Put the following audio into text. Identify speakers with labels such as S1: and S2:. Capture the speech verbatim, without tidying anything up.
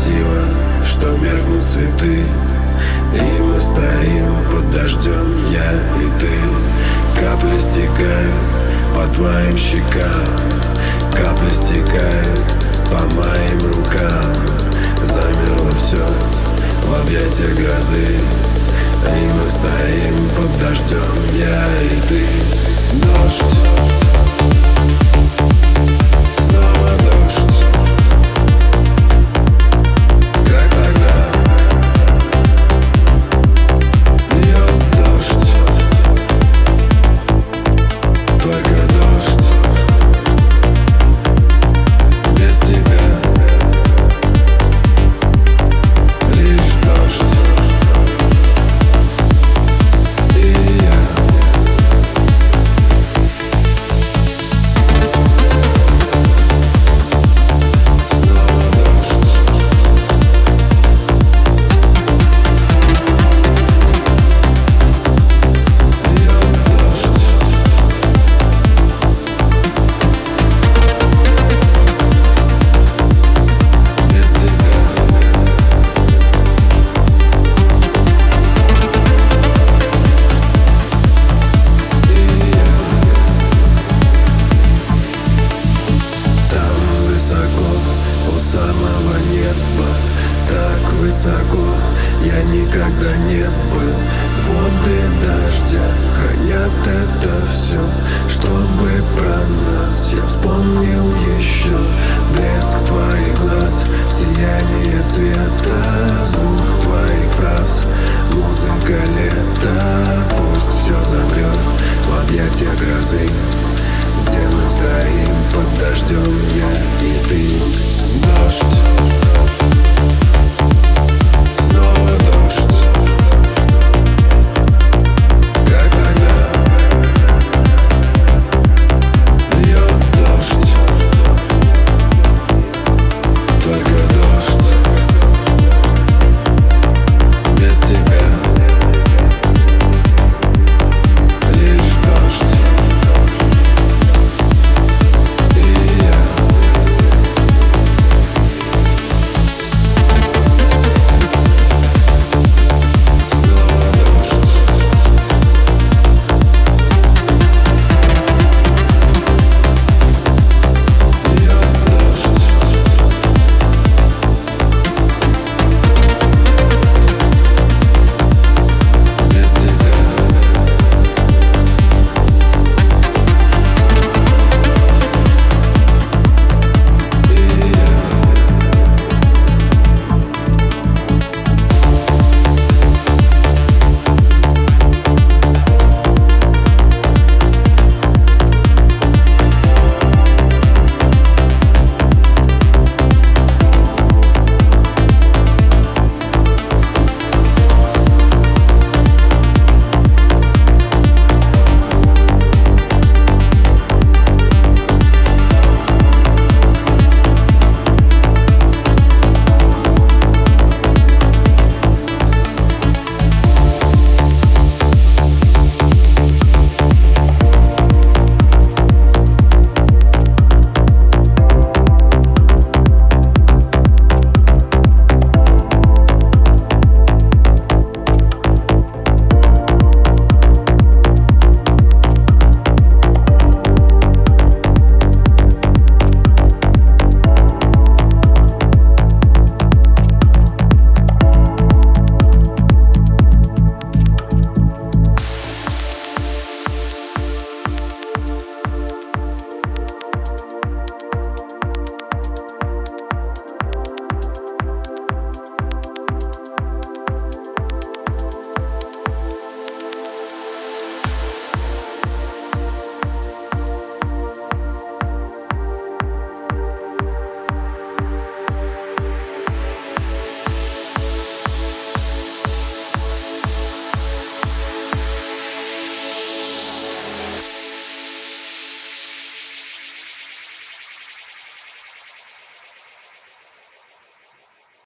S1: красиво, что меркнут цветы, и мы стоим под дождем, я и ты. Капли стекают по твоим щекам, капли стекают по моим рукам. Замерло все в объятиях грозы, и мы стоим под дождем, я и ты. Дождь, снова дождь, как тогда. Льет дождь, только дождь, без тебя. Лишь дождь и я. Снова дождь, льет дождь, без тебя. Там высоко, у самого неба, так высоко я никогда не был. Воды дождя хранят это все, чтобы про нас я вспомнил еще. Блеск твоих глаз, сияние света, звук твоих фраз, музыка лета. Пусть все замрет в объятиях грозы, где мы стоим под дождем, я и ты. Дождь,